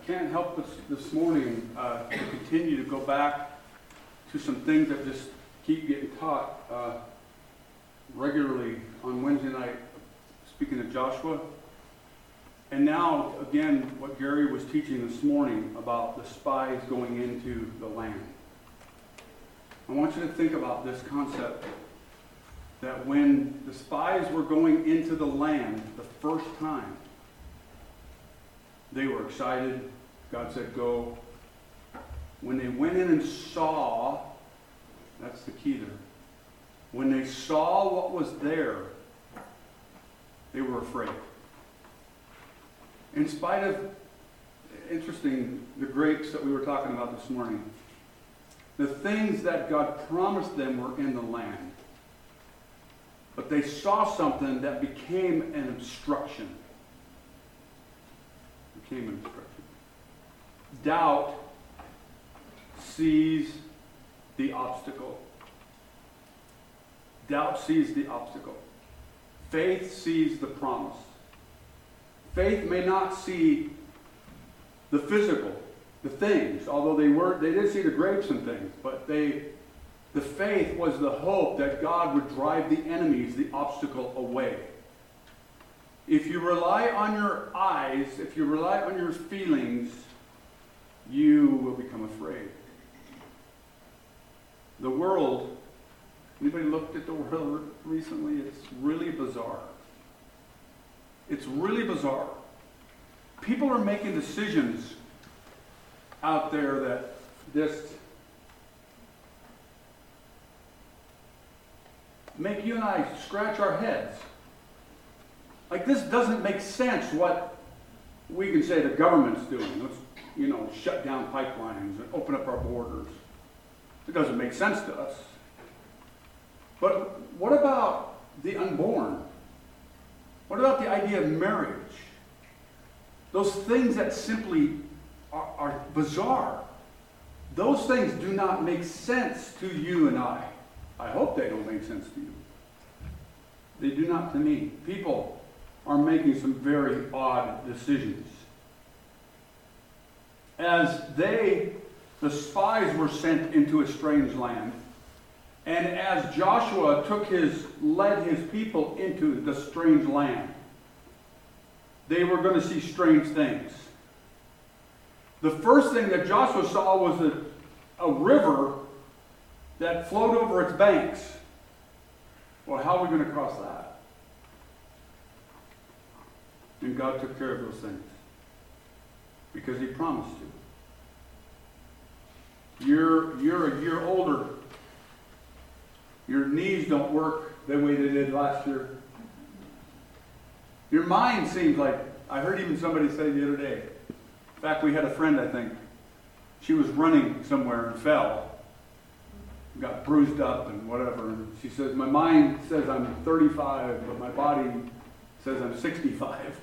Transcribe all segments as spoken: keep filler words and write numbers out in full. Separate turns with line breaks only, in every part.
can't help this, this morning uh, to continue to go back to some things that just keep getting taught uh, regularly on Wednesday night, speaking of Joshua. And now, again, what Gary was teaching this morning about the spies going into the land. I want you to think about this concept that when the spies were going into the land the first time, they were excited. God said, go. When they went in and saw, that's the key there. When they saw what was there, they were afraid. In spite of, interesting, the grapes that we were talking about this morning, the things that God promised them were in the land. But they saw something that became an obstruction. Became an obstruction. Doubt sees the obstacle. Doubt sees the obstacle. Faith sees the promise. Faith may not see the physical, the things, although they were they did see the grapes and things, but they the faith was the hope that God would drive the enemies, the obstacle away. If you rely on your eyes, if you rely on your feelings, you will become afraid. The world, anybody looked at the world recently? It's really bizarre. It's really bizarre. People are making decisions out there that just make you and I scratch our heads. Like, this doesn't make sense what we can say the government's doing. Let's, you know, shut down pipelines and open up our borders. It doesn't make sense to us. But what about the unborn? What about the idea of marriage? Those things that simply are, are bizarre. Those things do not make sense to you and I. I hope they don't make sense to you. They do not to me. People are making some very odd decisions. As they, the spies were sent into a strange land, and as Joshua took his, led his people into the strange land, they were going to see strange things. The first thing that Joshua saw was a, a river that flowed over its banks. Well, how are we going to cross that? And God took care of those things because He promised to. You're, you're a year older. Your knees don't work the way they did last year. Your mind seems like, I heard even somebody say the other day. In fact, we had a friend, I think. She was running somewhere and fell. Got bruised up and whatever. And she says, my mind says I'm thirty-five, but my body says I'm sixty-five.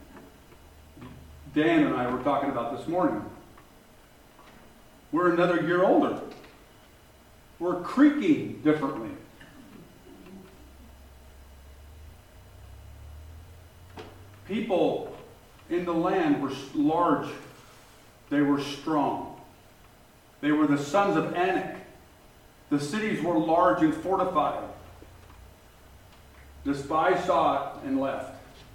Dan and I were talking about this morning. We're another year older. We're creaking differently. People in the land were large. They were strong. They were the sons of Anak. The cities were large and fortified. The spies saw it and left.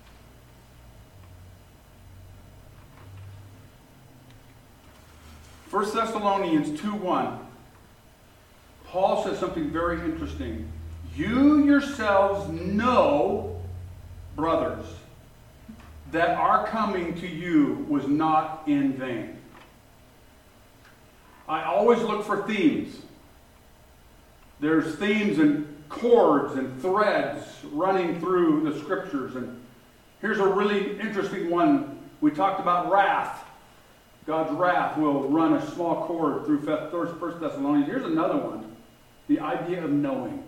First Thessalonians two one. Paul says something very interesting. You yourselves know, brothers, that our coming to you was not in vain. I always look for themes. There's themes and chords and threads running through the scriptures. And here's a really interesting one. We talked about wrath. God's wrath will run a small chord through First Thessalonians. Here's another one. The idea of knowing.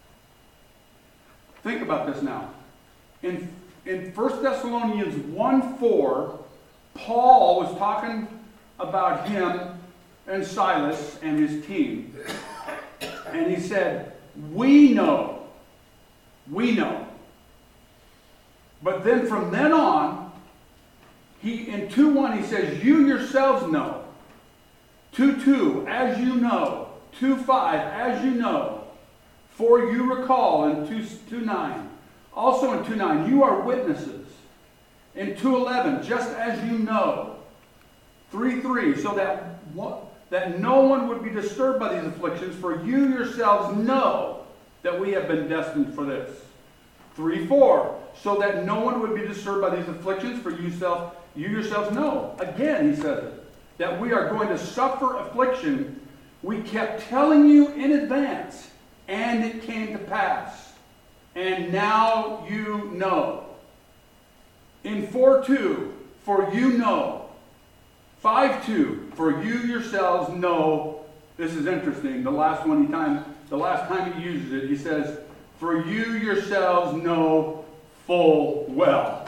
Think about this now. In, in First Thessalonians one four, Paul was talking about him and Silas and his team. And he said, we know. We know. But then from then on, he in two one he says, you yourselves know. two two, as you know. two five, as you know. For you recall in two nine. Also in two nine, you are witnesses. In two eleven, just as you know. three three, so that, that no one would be disturbed by these afflictions, for you yourselves know that we have been destined for this. three four, so that no one would be disturbed by these afflictions, for you, self, you yourselves know. Again, he says it, that we are going to suffer affliction. We kept telling you in advance, and it came to pass. And now you know. In four two, for you know. five two, for you yourselves know. This is interesting. The last one he time, the last time he uses it, he says, for you yourselves know full well.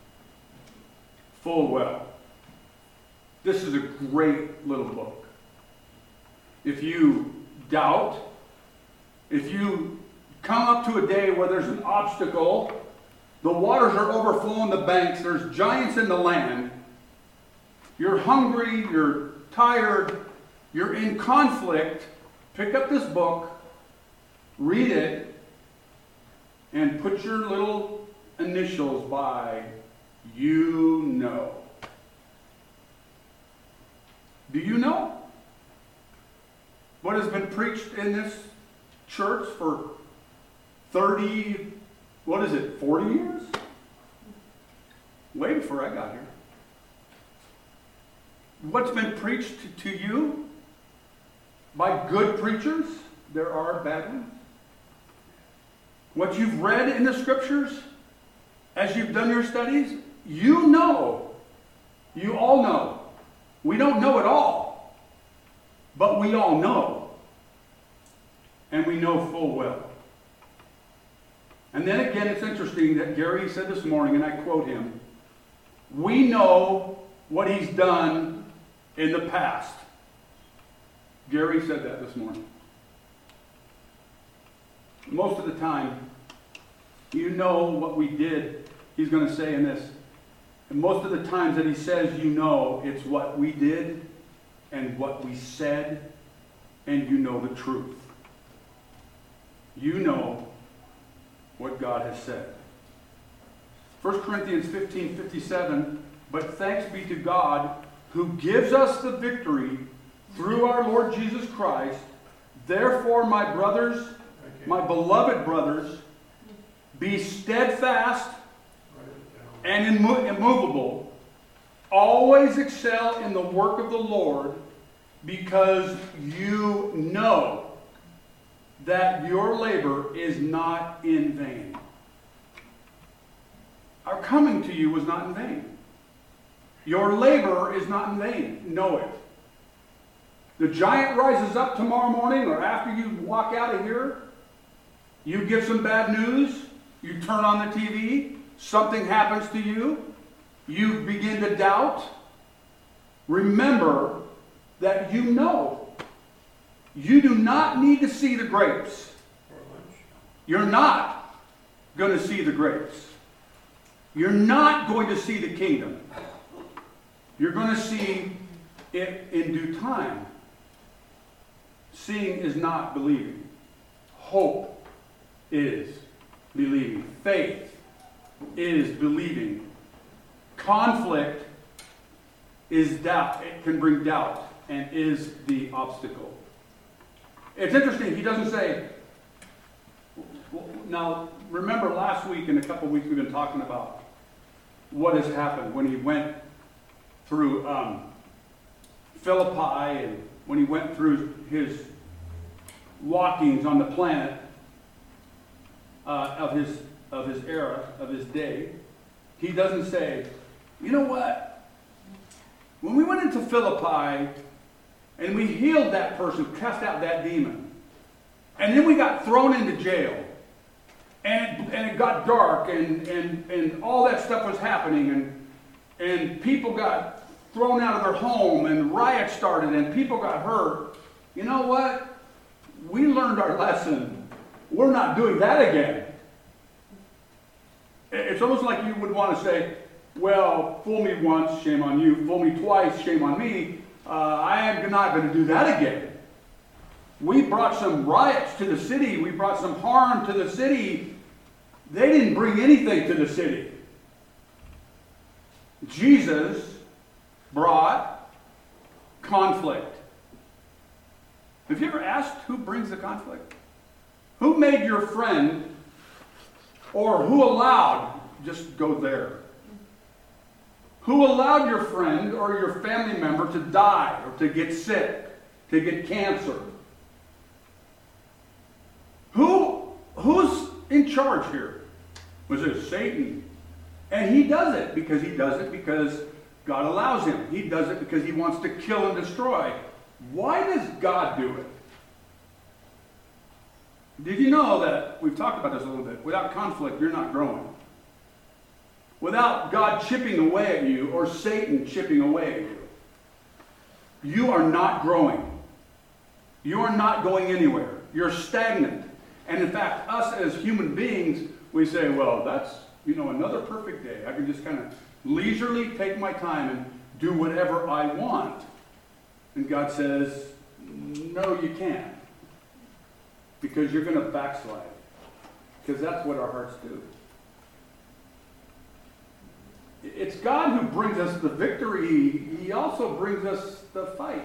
Full well. This is a great little book. If you doubt, if you come up to a day where there's an obstacle, the waters are overflowing the banks, there's giants in the land, you're hungry, you're tired, you're in conflict, pick up this book, read it, and put your little initials by you know. Do you know what has been preached in this church for thirty, what is it, forty years? Way before I got here. What's been preached to you by good preachers? There are bad ones. What you've read in the scriptures as you've done your studies, you know. You all know. We don't know it all, but we all know. And we know full well. And then again, it's interesting that Gary said this morning, and I quote him, we know what he's done in the past. Gary said that this morning. Most of the time, you know what we did, he's going to say in this. And most of the times that he says you know, it's what we did and what we said, and you know the truth. You know what God has said. First Corinthians fifteen fifty-seven, but thanks be to God who gives us the victory through our Lord Jesus Christ. Therefore, my brothers, my beloved brothers, be steadfast and immovable. Always excel in the work of the Lord, because you know that your labor is not in vain. Our coming to you was not in vain. Your labor is not in vain. Know it. The giant rises up tomorrow morning, or after you walk out of here, you get some bad news, you turn on the T V, something happens to you, you begin to doubt. Remember that you know. You do not need to see the grapes. You're not going to see the grapes. You're not going to see the kingdom. You're going to see it in due time. Seeing is not believing. Hope is believing. Faith is believing. Conflict is doubt. It can bring doubt and is the obstacle. It's interesting, he doesn't say, now remember last week and a couple of weeks we've been talking about what has happened when he went through um, Philippi and when he went through his walkings on the planet uh, of his of his era, of his day. He doesn't say, you know what? When we went into Philippi and we healed that person, cast out that demon, and then we got thrown into jail, and, and it got dark, and, and, and all that stuff was happening, and, and people got thrown out of their home, and riots started, and people got hurt. You know what? We learned our lesson. We're not doing that again. It's almost like you would want to say, well, fool me once, shame on you. Fool me twice, shame on me. Uh, I am not going to do that again. We brought some riots to the city. We brought some harm to the city. They didn't bring anything to the city. Jesus brought conflict. Have you ever asked who brings the conflict? Who made your friend, or who allowed, just go there. Who allowed your friend or your family member to die or to get sick, to get cancer? Who, who's in charge here? Was it Satan? And he does it because he does it because God allows him. He does it because he wants to kill and destroy. Why does God do it? Did you know that, we've talked about this a little bit, without conflict, you're not growing. Without God chipping away at you or Satan chipping away at you, you are not growing. You are not going anywhere. You're stagnant. And in fact, us as human beings, we say, well, that's, you know, another perfect day. I can just kind of leisurely take my time and do whatever I want. And God says, no, you can't. Because you're going to backslide. Because that's what our hearts do. It's God who brings us the victory. He also brings us the fight.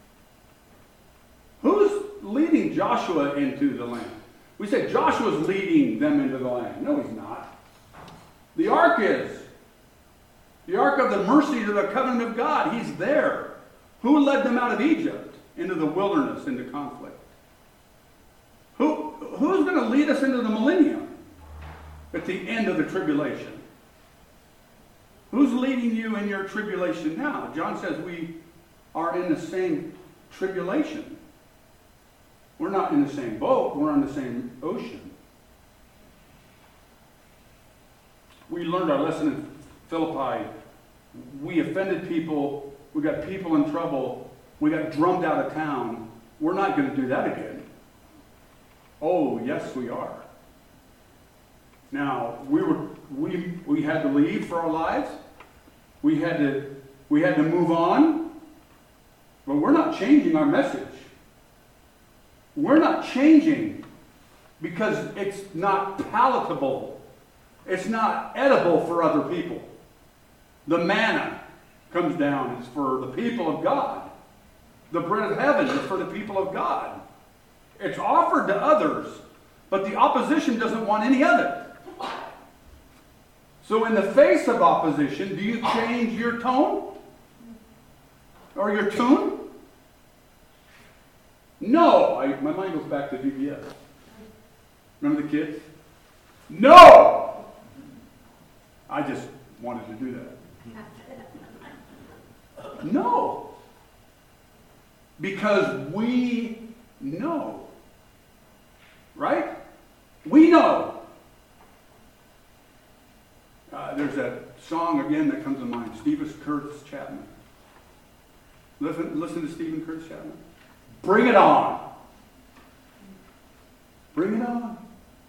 Who's leading Joshua into the land? We said Joshua's leading them into the land. No, he's not. The ark is. The ark of the mercy to the covenant of God. He's there. Who led them out of Egypt into the wilderness, into conflict? Who, who's going to lead us into the millennium at the end of the tribulation? Who's leading you in your tribulation now? John says we are in the same tribulation. We're not in the same boat. We're on the same ocean. We learned our lesson in Philippi. We offended people. We got people in trouble. We got drummed out of town. We're not going to do that again. Oh, yes, we are. Now, we were we we had to leave for our lives. We had to we had to move on. But we're not changing our message. We're not changing because it's not palatable. It's not edible for other people. The manna comes down is for the people of God. The bread of heaven is for the people of God. It's offered to others, but the opposition doesn't want any of it. So in the face of opposition, do you change your tone? Or your tune? No. I, my mind goes back to V B S. Remember the kids? No! I just wanted to do that. No. Because we know. Right? We know. Uh, there's that song again that comes to mind. Stephen Curtis Chapman. Listen, listen to Stephen Curtis Chapman. Bring it on. Bring it on.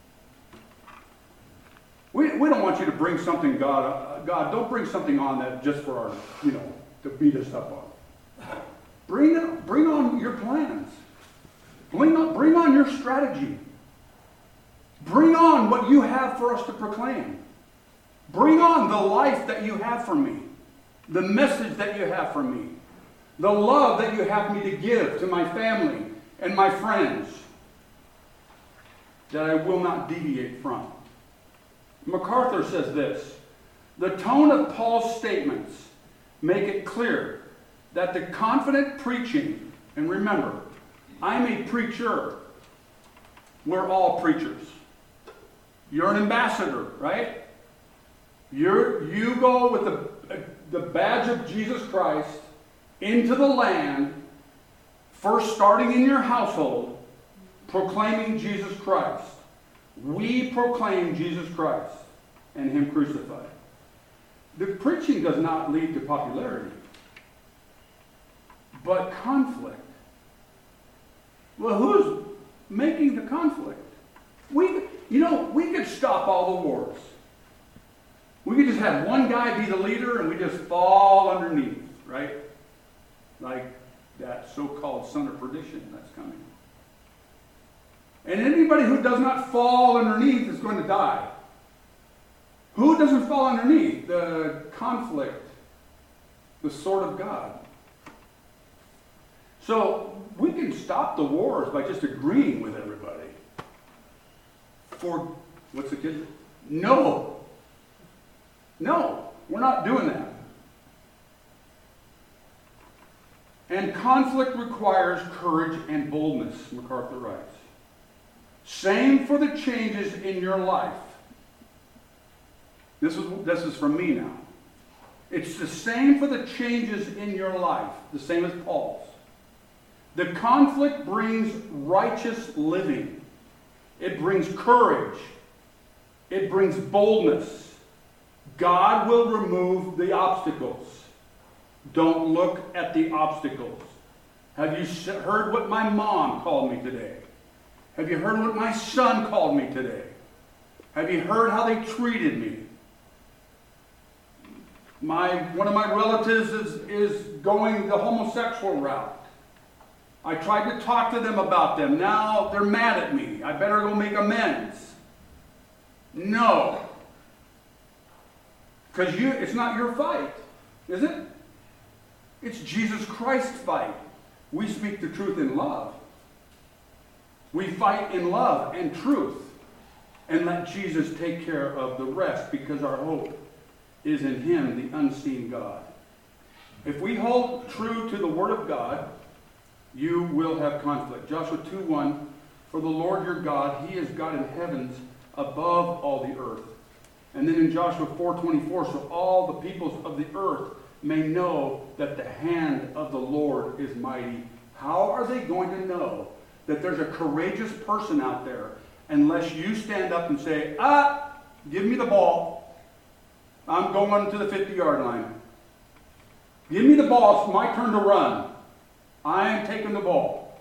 We, we don't want you to bring something, God, uh, God, don't bring something on that just for our, you know, to beat us up on. Bring it, bring on your plans. Bring on, bring on your strategy. Bring on what you have for us to proclaim. Bring on the life that you have for me. The message that you have for me. The love that you have me to give to my family and my friends that I will not deviate from. MacArthur says this: the tone of Paul's statements make it clear that the confident preaching, and remember, I'm a preacher. We're all preachers. You're an ambassador, right? You're, you go with the, the badge of Jesus Christ into the land, first starting in your household, proclaiming Jesus Christ. We proclaim Jesus Christ and Him crucified. The preaching does not lead to popularity, but conflict. Well, who's making the conflict? We, you know, we could stop all the wars. We could just have one guy be the leader and we just fall underneath, right? Like that so-called son of perdition that's coming. And anybody who does not fall underneath is going to die. Who doesn't fall underneath? The conflict, the sword of God. So we can stop the wars by just agreeing with everybody. For, what's the kid? No. No, we're not doing that. And conflict requires courage and boldness, MacArthur writes. Same for the changes in your life. This is, this is from me now. It's the same for the changes in your life, the same as Paul's. The conflict brings righteous living. It brings courage. It brings boldness. God will remove the obstacles. Don't look at the obstacles. Have you heard what my mom called me today? Have you heard what my son called me today? Have you heard how they treated me? My, one of my relatives is, is going the homosexual route. I tried to talk to them about them. Now they're mad at me. I better go make amends. No. Because you, it's not your fight, is it? It's Jesus Christ's fight. We speak the truth in love. We fight in love and truth. And let Jesus take care of the rest, because our hope is in Him, the unseen God. If we hold true to the Word of God, you will have conflict. Joshua two one, for the Lord your God, He is God in heavens above all the earth. And then in Joshua four twenty-four, so all the peoples of the earth may know that the hand of the Lord is mighty. How are they going to know that there's a courageous person out there unless you stand up and say, ah, give me the ball. I'm going to the fifty-yard line. Give me the ball. It's my turn to run. I am taking the ball.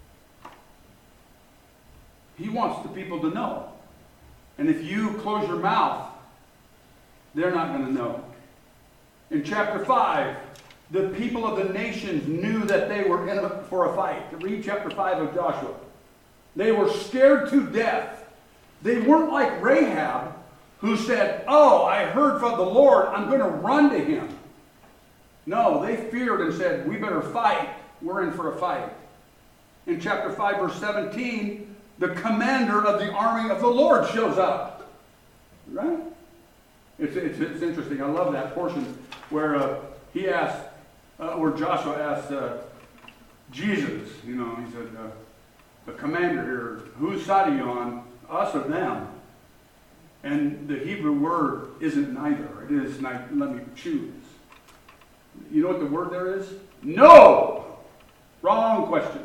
He wants the people to know. And if you close your mouth, they're not going to know. In chapter five, the people of the nations knew that they were in a, for a fight. Read chapter five of Joshua. They were scared to death. They weren't like Rahab, who said, oh, I heard from the Lord, I'm going to run to Him. No, they feared and said, we better fight. We're in for a fight. In chapter five, verse seventeen, the commander of the army of the Lord shows up. Right? It's, it's, it's interesting. I love that portion where uh, he asked, uh, where Joshua asked uh, Jesus, you know, he said, uh, the commander here, whose side are you on, us or them? And the Hebrew word isn't neither. It is, let me choose. You know what the word there is? No! Wrong question.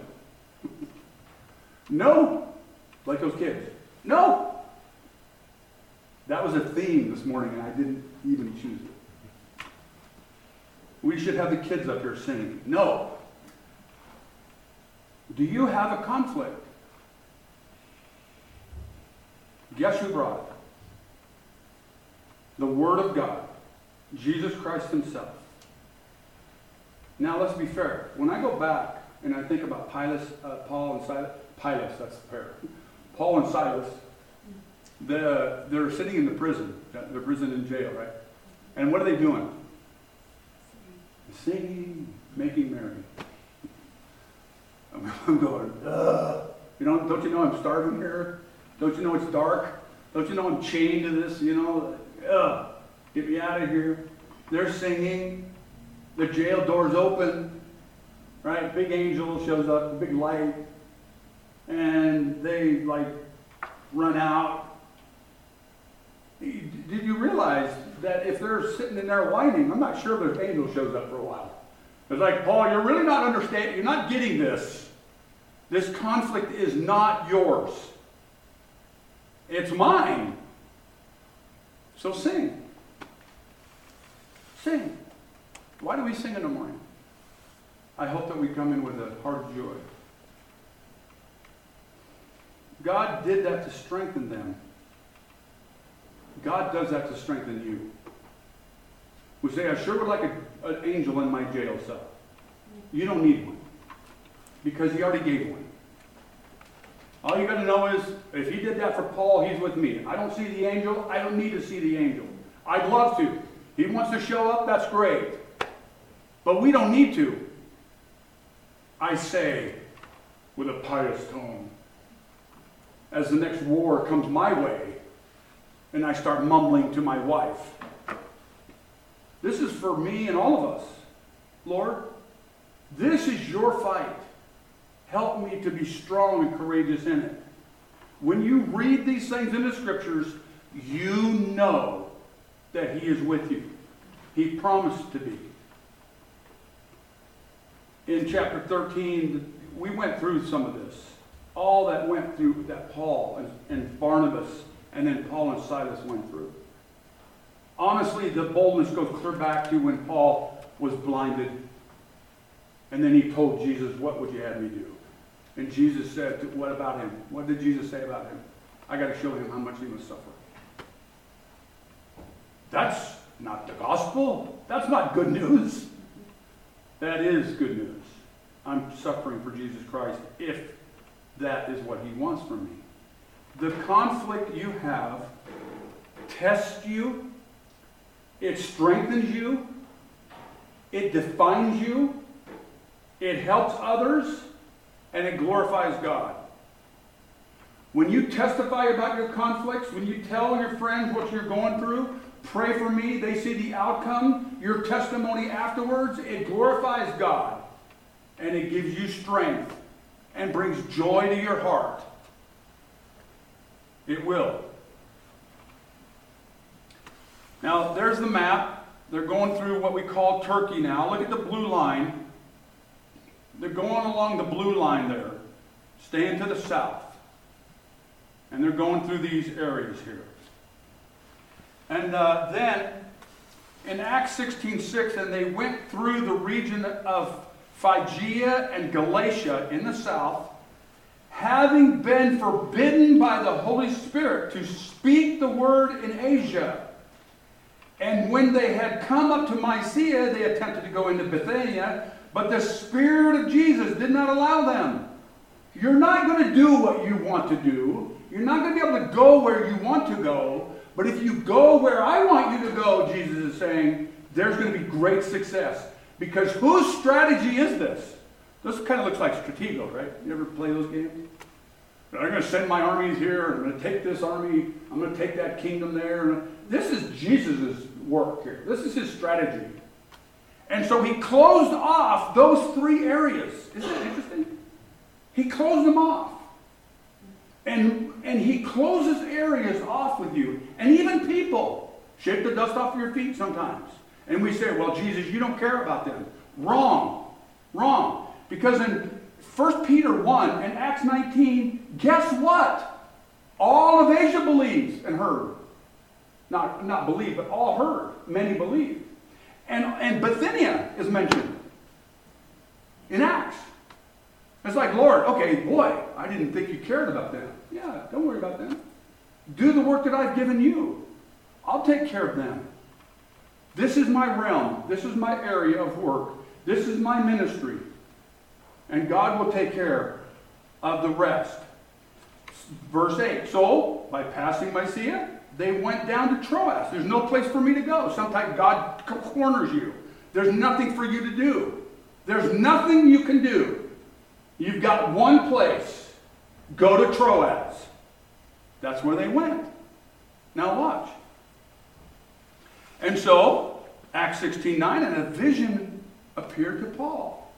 No. Like those kids. No. That was a theme this morning, and I didn't even choose it. We should have the kids up here singing. No. Do you have a conflict? Guess who brought it? The Word of God. Jesus Christ Himself. Now, let's be fair. When I go back and I think about Pilate, uh, Paul and Silas, Pilate, that's the pair. Paul and Silas, the, they're sitting in the prison. They're prison in jail, right? And what are they doing? Singing, making merry. I'm going, ugh. You know, don't you know I'm starving here? Don't you know it's dark? Don't you know I'm chained to this? You know, ugh, get me out of here. They're singing. The jail door's open, right? Big angel shows up, big light, and they like run out. Did you realize that if they're sitting in there whining, I'm not sure if the angel shows up for a while. It's like, Paul, you're really not understanding, you're not getting this. This conflict is not yours. It's mine. So sing. Sing. Why do we sing in the morning? I hope that we come in with a heart of joy. God did that to strengthen them. God does that to strengthen you. would say, I sure would like a, an angel in my jail cell. You don't need one. Because he already gave one. All you got to know is, if he did that for Paul, he's with me. I don't see the angel. I don't need to see the angel. I'd love to. He wants to show up, that's great. But we don't need to. I say, with a pious tone, as the next war comes my way, and I start mumbling to my wife, this is for me and all of us. Lord, this is your fight. Help me to be strong and courageous in it. When you read these things in the scriptures, you know that he is with you. He promised to be. In chapter thirteen, we went through some of this. All that went through, that Paul and, and Barnabas and then Paul and Silas went through. Honestly, the boldness goes clear back to when Paul was blinded. And then he told Jesus, what would you have me do? And Jesus said, what about him? What did Jesus say about him? I got to show him how much he must suffer. That's not the gospel. That's not good news. That is good news. I'm suffering for Jesus Christ if that is what he wants from me. The conflict you have tests you. It strengthens you. It defines you. It helps others. And it glorifies God. When you testify about your conflicts, when you tell your friends what you're going through, pray for me, they see the outcome, your testimony afterwards, it glorifies God. And it gives you strength and brings joy to your heart. It will. Now, there's the map. They're going through what we call Turkey now. Look at the blue line. They're going along the blue line there, staying to the south. And they're going through these areas here. And uh, then, in Acts sixteen six, and they went through the region of Phrygia and Galatia in the south, having been forbidden by the Holy Spirit to speak the word in Asia. And when they had come up to Mysia, they attempted to go into Bithynia, but the Spirit of Jesus did not allow them. You're not going to do what you want to do. You're not going to be able to go where you want to go. But if you go where I want you to go, Jesus is saying, there's going to be great success. Because whose strategy is this? This kind of looks like Stratego, right? You ever play those games? I'm going to send my armies here. I'm going to take this army. I'm going to take that kingdom there. This is Jesus' work here. This is his strategy. And so he closed off those three areas. Isn't that interesting? He closed them off. And, and he closes areas off with you. And even people shake the dust off your feet sometimes. And we say, well, Jesus, you don't care about them. Wrong. Wrong. Because in First Peter one and Acts nineteen, guess what? All of Asia believes and heard. Not, not believe, but all heard. Many believed. And, and Bithynia is mentioned in Acts. It's like, Lord, okay, boy, I didn't think you cared about them. Yeah, don't worry about them. Do the work that I've given you. I'll take care of them. This is my realm. This is my area of work. This is my ministry. And God will take care of the rest. Verse eight. So, by passing Mysia, they went down to Troas. There's no place for me to go. Sometimes God corners you. There's nothing for you to do. There's nothing you can do. You've got one place. Go to Troas. That's where they went. Now watch. And so, Acts sixteen nine, and a vision appeared to Paul.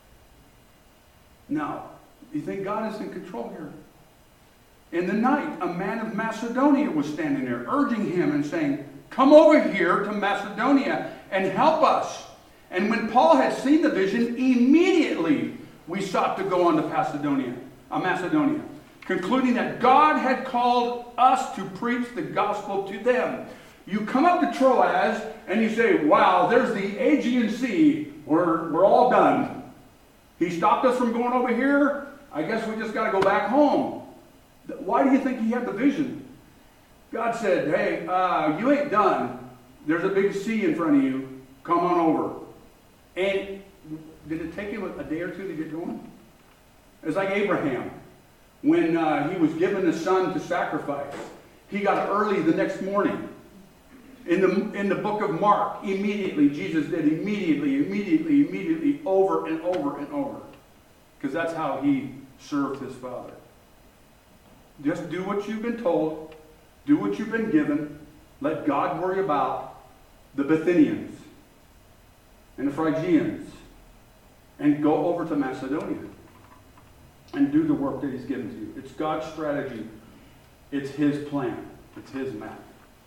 Now, you think God is in control here? In the night, a man of Macedonia was standing there, urging him and saying, come over here to Macedonia and help us. And when Paul had seen the vision, immediately we sought to go on to Macedonia, uh, Macedonia, concluding that God had called us to preach the gospel to them. You come up to Troas and you say, wow, there's the Aegean Sea. We're, we're all done. He stopped us from going over here. I guess we just got to go back home. Why do you think he had the vision? God said, hey, uh, you ain't done. There's a big sea in front of you. come on over. And did it take him a day or two to get going? It's like Abraham. When uh, he was given his son to sacrifice, he got early the next morning. In the, in the book of Mark, immediately, Jesus did immediately, immediately, immediately, over and over and over. Because that's how he served his Father. Just do what you've been told. Do what you've been given. Let God worry about the Bithynians and the Phrygians. And go over to Macedonia. And do the work that he's given to you. It's God's strategy. It's his plan. It's his map.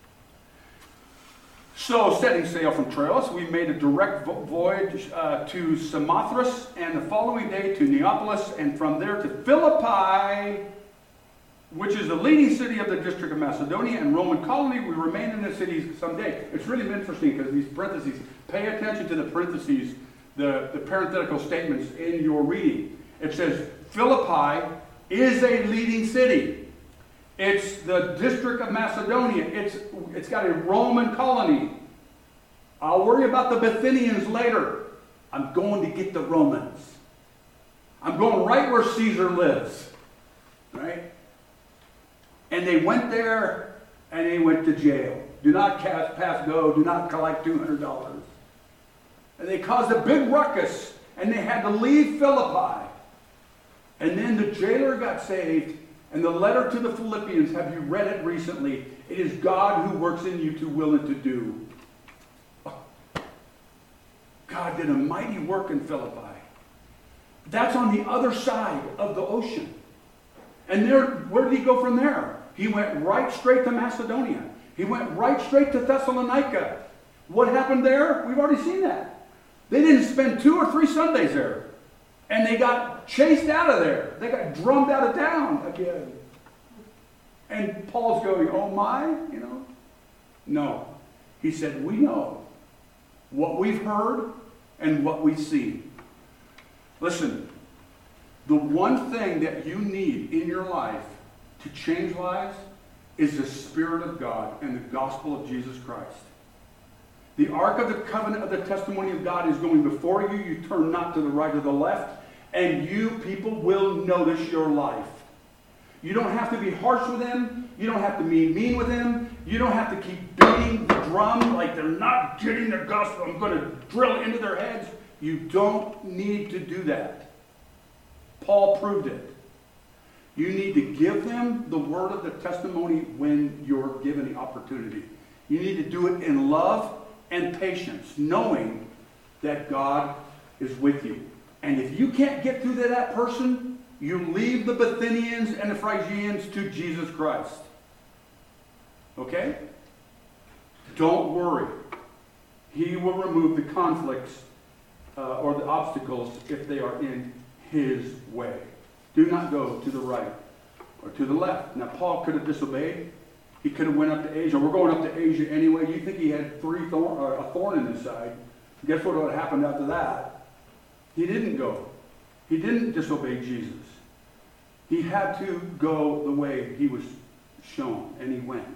So, setting sail from Troas, we made a direct vo- voyage uh, to Samothrace, and the following day to Neapolis, and from there to Philippi, which is the leading city of the district of Macedonia and Roman colony. We remained in the city some day. It's really interesting because these parentheses, pay attention to the parentheses, the, the parenthetical statements in your reading. It says, Philippi is a leading city. It's the district of Macedonia. It's, it's got a Roman colony. I'll worry about the Bithynians later. I'm going to get the Romans. I'm going right where Caesar lives. Right? And they went there and they went to jail. Do not cast, pass go. Do not collect two hundred dollars. And they caused a big ruckus. And they had to leave Philippi. And then the jailer got saved. And the letter to the Philippians, have you read it recently? It is God who works in you to will and to do. Oh. God did a mighty work in Philippi. That's on the other side of the ocean. And there, where did he go from there? He went right straight to Macedonia. He went right straight to Thessalonica. What happened there? We've already seen that. They didn't spend two or three Sundays there. And they got chased out of there. They got drummed out of town again. And Paul's going, oh my, you know. No. He said, we know what we've heard and what we see. Listen, the one thing that you need in your life to change lives is the Spirit of God and the gospel of Jesus Christ. The Ark of the Covenant of the testimony of God is going before you. You turn not to the right or the left. And you people will notice your life. You don't have to be harsh with them. You don't have to be mean with them. You don't have to keep beating the drum like they're not getting the gospel. I'm going to drill it into their heads. You don't need to do that. Paul proved it. You need to give them the word of the testimony when you're given the opportunity. You need to do it in love and patience, knowing that God is with you. And if you can't get through to that person, you leave the Bithynians and the Phrygians to Jesus Christ. Okay? Don't worry. He will remove the conflicts uh, or the obstacles if they are in his way. Do not go to the right or to the left. Now, Paul could have disobeyed. He could have went up to Asia. We're going up to Asia anyway. You think he had three thorn, or a thorn in his side. Guess what would have happened after that? He didn't go. He didn't disobey Jesus. He had to go the way he was shown, and he went.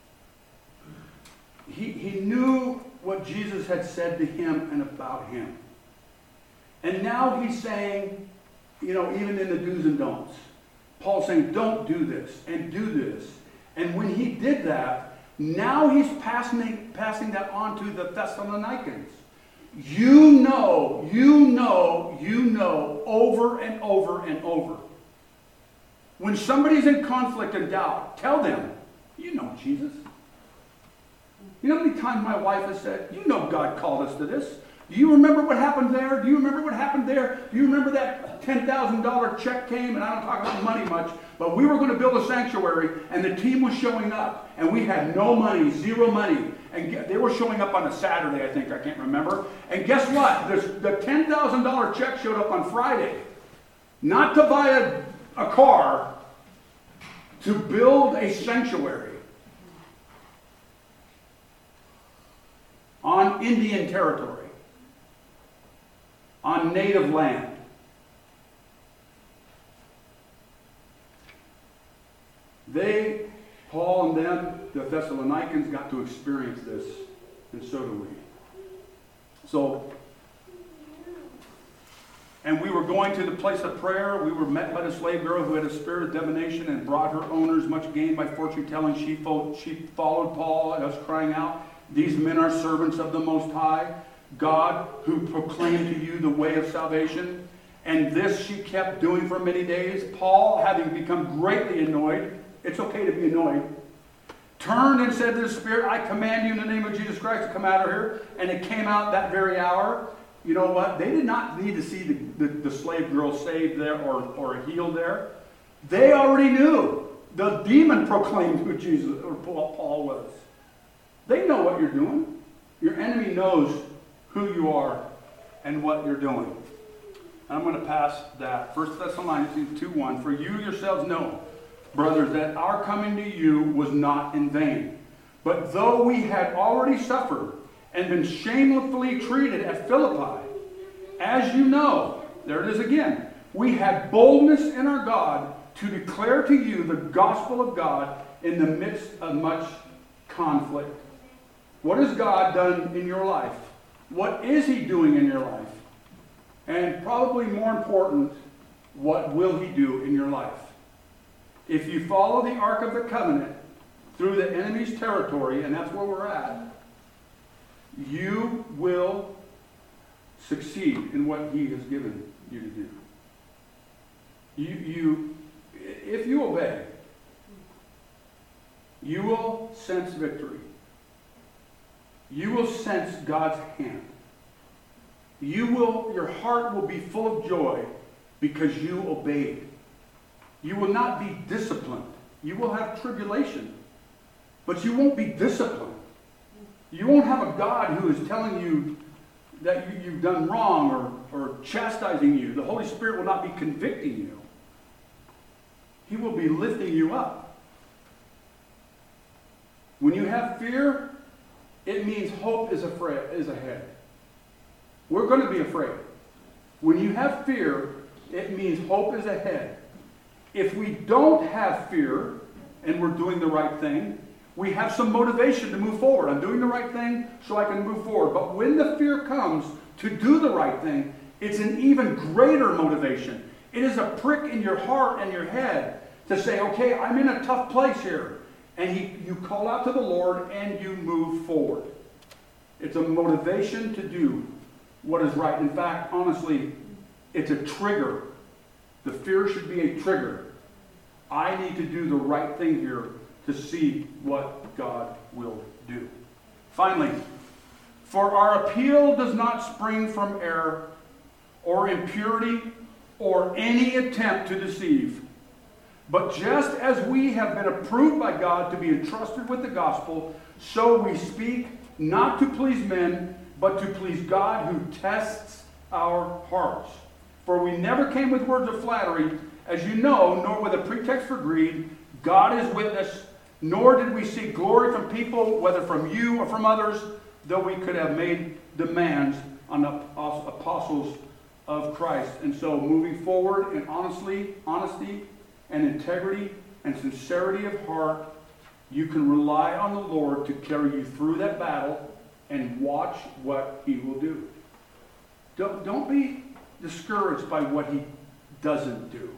He, he knew what Jesus had said to him and about him. And now he's saying, you know, even in the do's and don'ts, Paul's saying, don't do this and do this. And when he did that, now he's passing, passing that on to the Thessalonians. You know, you know, you know, over and over and over. When somebody's in conflict and doubt, tell them, you know Jesus. You know how many times my wife has said, you know God called us to this. Do you remember what happened there? Do you remember what happened there? Do you remember that ten thousand dollars check came? And I don't talk about money much, but we were going to build a sanctuary, and the team was showing up, and we had no money, zero money. And they were showing up on a Saturday, I think, I can't remember. And guess what? There's, the ten thousand dollars check showed up on Friday. Not to buy a, a car, to build a sanctuary on Indian territory, on native land. They, Paul and them, the Thessalonians, got to experience this, and so do we. So, and we were going to the place of prayer. We were met by the slave girl who had a spirit of divination and brought her owners much gain by fortune telling. She, fo- she followed Paul and us crying out, "These men are servants of the Most High, God, who proclaim to you the way of salvation." And this she kept doing for many days. Paul, having become greatly annoyed, it's okay to be annoyed, turned and said to the spirit, "I command you in the name of Jesus Christ to come out of here." And it came out that very hour. You know what? They did not need to see the, the, the slave girl saved there or, or healed there. They already knew. The demon proclaimed who Jesus or Paul was. They know what you're doing. Your enemy knows who you are and what you're doing. I'm going to pass that. First Thessalonians two one. "For you yourselves know, brothers, that our coming to you was not in vain. But though we had already suffered and been shamefully treated at Philippi, as you know," there it is again, "we had boldness in our God to declare to you the gospel of God in the midst of much conflict." What has God done in your life? What is He doing in your life? And probably more important, what will He do in your life? If you follow the Ark of the Covenant through the enemy's territory, and that's where we're at, you will succeed in what He has given you to do. You, you, if you obey, you will sense victory. You will sense God's hand. You will, your heart will be full of joy because you obeyed. You will not be disciplined. You will have tribulation, but you won't be disciplined. You won't have a God who is telling you that you, you've done wrong or, or chastising you. The Holy Spirit will not be convicting you. He will be lifting you up. When you have fear, it means hope is, afraid, is ahead. We're going to be afraid. When you have fear, it means hope is ahead. If we don't have fear and we're doing the right thing, we have some motivation to move forward. I'm doing the right thing so I can move forward. But when the fear comes to do the right thing, it's an even greater motivation. It is a prick in your heart and your head to say, okay, I'm in a tough place here. And he, you call out to the Lord and you move forward. It's a motivation to do what is right. In fact, honestly, it's a trigger. The fear should be a trigger. I need to do the right thing here to see what God will do. Finally, for our appeal does not spring from error or impurity or any attempt to deceive. But just as we have been approved by God to be entrusted with the gospel, so we speak not to please men, but to please God who tests our hearts. For we never came with words of flattery, as you know, nor with a pretext for greed. God is witness, nor did we seek glory from people, whether from you or from others, though we could have made demands on the apostles of Christ. And so moving forward in honestly, honesty and integrity and sincerity of heart, you can rely on the Lord to carry you through that battle and watch what He will do. Don't, don't be discouraged by what He doesn't do.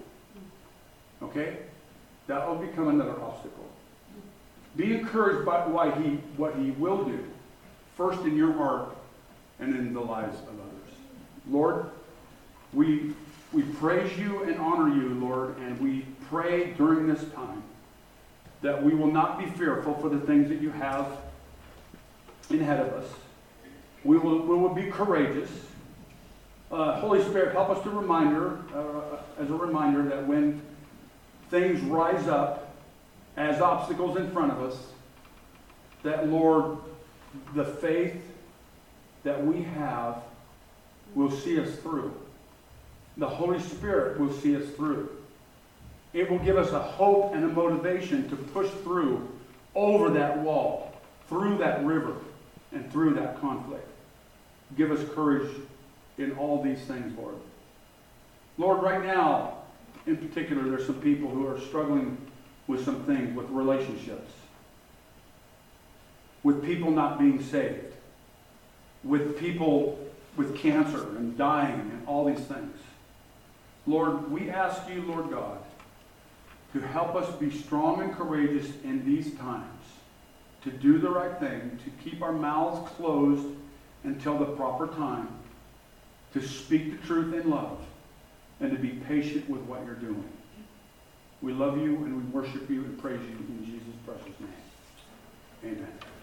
Okay? That will become another obstacle. Be encouraged by why he, what He will do, first in your heart and in the lives of others. Lord, we, we praise You and honor You, Lord, and we pray during this time that we will not be fearful for the things that You have ahead of us. We will, we will be courageous. Uh, Holy Spirit, help us to reminder, uh, as a reminder that when things rise up as obstacles in front of us, that, Lord, the faith that we have will see us through. The Holy Spirit will see us through. It will give us a hope and a motivation to push through over that wall, through that river, and through that conflict. Give us courage in all these things, Lord. Lord, right now, in particular, there's some people who are struggling with some things, with relationships, with people not being saved, with people with cancer and dying and all these things. Lord, we ask you, Lord God, to help us be strong and courageous in these times, to do the right thing, to keep our mouths closed until the proper time, to speak the truth in love, and to be patient with what you're doing. We love you and we worship you and praise you in Jesus' precious name. Amen.